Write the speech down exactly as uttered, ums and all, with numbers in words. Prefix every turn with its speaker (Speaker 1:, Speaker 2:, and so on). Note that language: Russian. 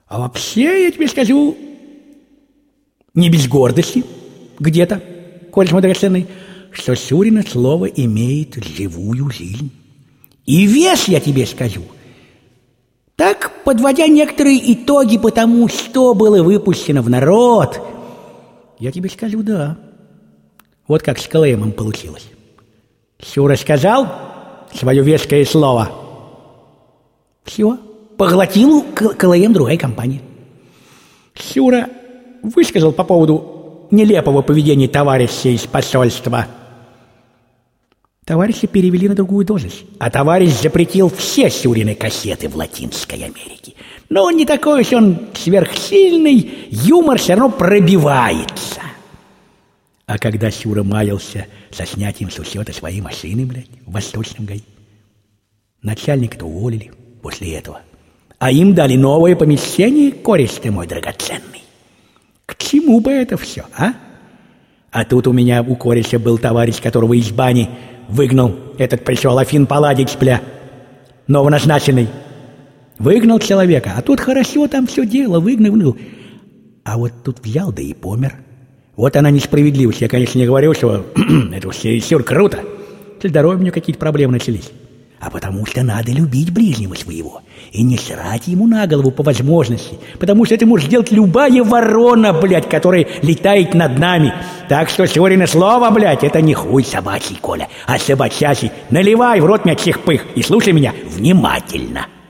Speaker 1: А вообще, я тебе скажу, не без гордости где-то, коль мой драгоценный, что Шурина слово имеет живую жизнь. И вес, я тебе скажу. Так, подводя некоторые итоги по тому, что было выпущено в народ, я тебе скажу, да. Вот как с Калаемом получилось. Шура сказал свое веское слово. Все, поглотил Калаем другая компания. Шура высказал по поводу нелепого поведения товарища из посольства. Товарища перевели на другую должность, а товарищ запретил все Шурины кассеты в Латинской Америке. Но он не такой уж он сверхсильный, юмор все равно пробивается. А когда Шура маялся со снятием с учета своей машины, блядь, в Восточном ГАИ, начальника-то уволили после этого. А им дали новое помещение, кореш ты мой драгоценный. К чему бы это все, а? А тут у меня у кореша был товарищ, которого из бани выгнал этот пришел Афин Палладич, бля, новоназначенный. Выгнал человека, а тут хорошо там все дело, выгнал, выгнал. А вот тут взял, да и помер. Вот она несправедливость. Я, конечно, не говорю, что это уж чересчур круто. С здоровьем у меня какие-то проблемы начались. А потому что надо любить ближнего своего и не срать ему на голову по возможности. Потому что это может сделать любая ворона, блядь, которая летает над нами. Так что Шурино слово, блядь, это не хуй собачий, Коля, а собачачий. Наливай в рот мне чих-пых и слушай меня внимательно.